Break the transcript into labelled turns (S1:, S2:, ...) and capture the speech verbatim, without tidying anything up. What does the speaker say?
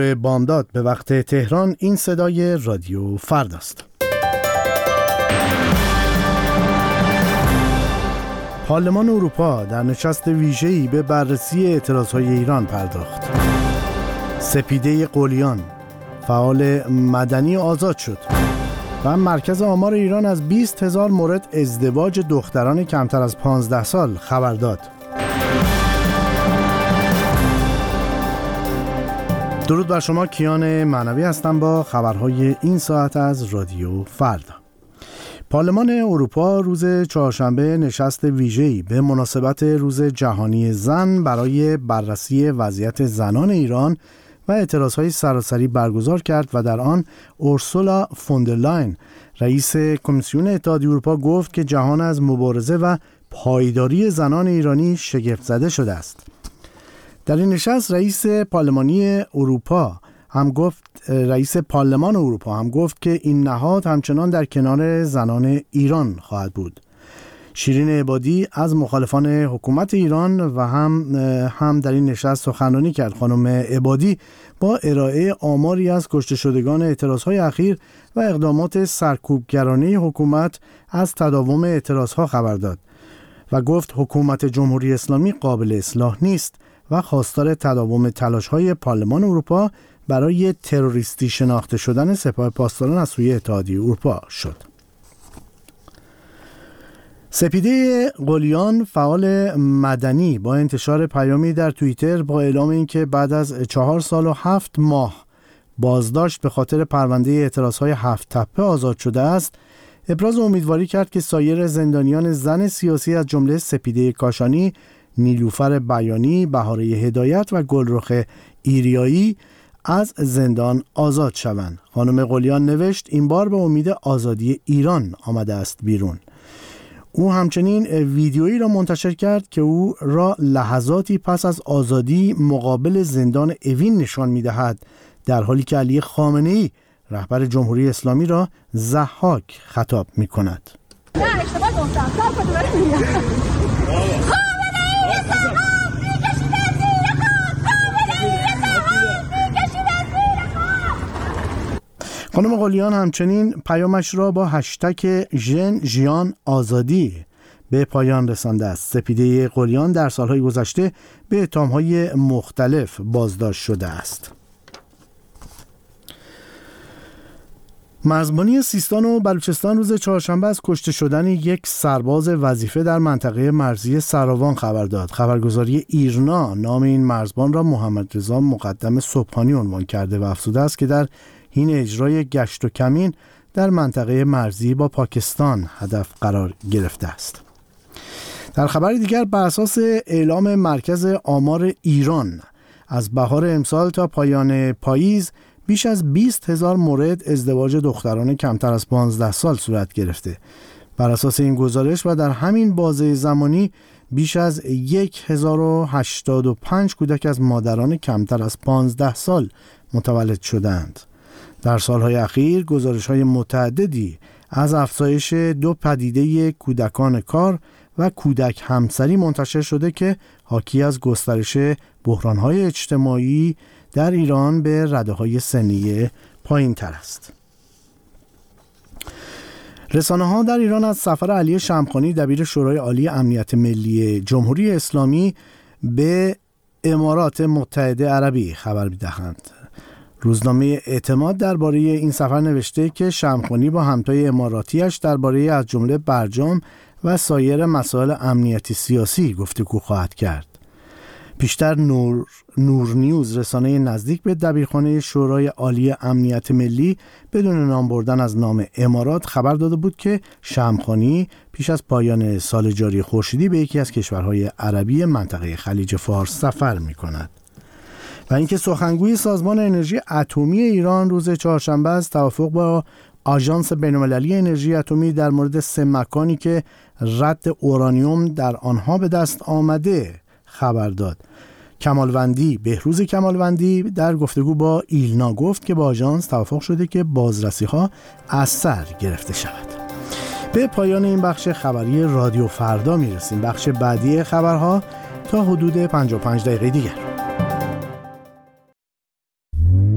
S1: بامداد به وقت تهران. این صدای رادیو فرداست. پارلمان اروپا در نشست ویژه‌ای به بررسی اعتراضهای ایران پرداخت. سپیده قلیان، فعال مدنی آزاد شد و مرکز آمار ایران از بیست هزار مورد ازدواج دختران کمتر از پانزده سال خبر داد. درود بر شما، کیان معنوی هستم با خبرهای این ساعت از رادیو فردا. پارلمان اروپا روز چهارشنبه نشست ویژه‌ای به مناسبت روز جهانی زن برای بررسی وضعیت زنان ایران و اعتراضهای سراسری برگزار کرد و در آن اورسولا فوندرلاین، رئیس کمیسیون اتحادیه اروپا، گفت که جهان از مبارزه و پایداری زنان ایرانی شگفت زده شده است. در این نشست رئیس پارلمانی اروپا هم گفت رئیس پارلمان اروپا هم گفت که این نهاد همچنان در کنار زنان ایران خواهد بود. شیرین عبادی از مخالفان حکومت ایران و هم هم در این نشست سخنرانی کرد. خانم عبادی با ارائه آماری از کشته شدگان اعتراضهای اخیر و اقدامات سرکوبگرانه حکومت از تداوم اعتراضها خبر داد و گفت حکومت جمهوری اسلامی قابل اصلاح نیست و خواستار تداوم تلاش‌های پارلمان اروپا برای تروریستی شناخته شدن سپاه پاسداران از سوی اتحادیه اروپا شد. سپیده قلیان، فعال مدنی، با انتشار پیامی در توییتر با اعلام اینکه بعد از چهار سال و هفت ماه بازداشت به خاطر پرونده اعتراضهای هفت تپه آزاد شده است، ابراز امیدواری کرد که سایر زندانیان زن سیاسی از جمله سپیده کاشانی، نیلوفر بیانی، بهاره هدایت و گلرخ ایریایی از زندان آزاد شوند. خانم قلیان نوشت این بار به امید آزادی ایران آمده است بیرون. او همچنین ویدیویی را منتشر کرد که او را لحظاتی پس از آزادی مقابل زندان اوین نشان می‌دهد، در حالی که علی خامنه‌ای رهبر جمهوری اسلامی را ضحاک خطاب می‌کند. نه اشتباه گفتم. خانم قلیان همچنین پیامش را با هشتگ ژن ژیان آزادی به پایان رسانده است. سپیده قلیان در سالهای گذشته به اتهام‌های مختلف بازداشت شده است. مرزبانی سیستان و بلوچستان روز چهارشنبه از کشته شدن یک سرباز وظیفه در منطقه مرزی سراوان خبر داد. خبرگزاری ایرنا نام این مرزبان را محمد رضا مقدم صبحانی عنوان کرده و افزوده است که در این اجرای گشت و کمین در منطقه مرزی با پاکستان هدف قرار گرفته است. در خبر دیگر، بر اساس اعلام مرکز آمار ایران، از بهار امسال تا پایان پاییز بیش از بیست هزار مورد ازدواج دختران کمتر از پانزده سال صورت گرفته. بر اساس این گزارش و در همین بازه زمانی بیش از هزار و هشتاد و پنج کودک از مادران کمتر از پانزده سال متولد شدند. در سالهای اخیر گزارش‌های متعددی از افزایش دو پدیده کودکان کار و کودک همسری منتشر شده که حاکی از گسترش بحران‌های اجتماعی در ایران به رده‌های سنی پایین‌تر است. رسانه‌ها در ایران از سفر علی شمخانی، دبیر شورای عالی امنیت ملی جمهوری اسلامی، به امارات متحده عربی خبر می‌دهند. روزنامه اعتماد درباره این سفر نوشته که شمخانی با همتای اماراتیش درباره از جمله برجام و سایر مسائل امنیتی سیاسی گفتگو خواهد کرد. پیشتر نور, نور نیوز، رسانه نزدیک به دبیرخانه شورای عالی امنیت ملی، بدون نام بردن از نام امارات خبر داده بود که شمخانی پیش از پایان سال جاری خورشیدی به یکی از کشورهای عربی منطقه خلیج فارس سفر می کند. و اینکه سخنگوی سازمان انرژی اتمی ایران روز چهارشنبه از توافق با آژانس بین‌المللی انرژی اتمی در مورد سه مکانی که رد اورانیوم در آنها به دست آمده خبر داد. کمالوندی بهروز کمالوندی در گفتگو با ایلنا گفت که با آژانس توافق شده که بازرسی‌ها از سر گرفته شود. به پایان این بخش خبری رادیو فردا میرسیم. بخش بعدی خبرها تا حدود پنجاه و پنج دقیقه دیگر.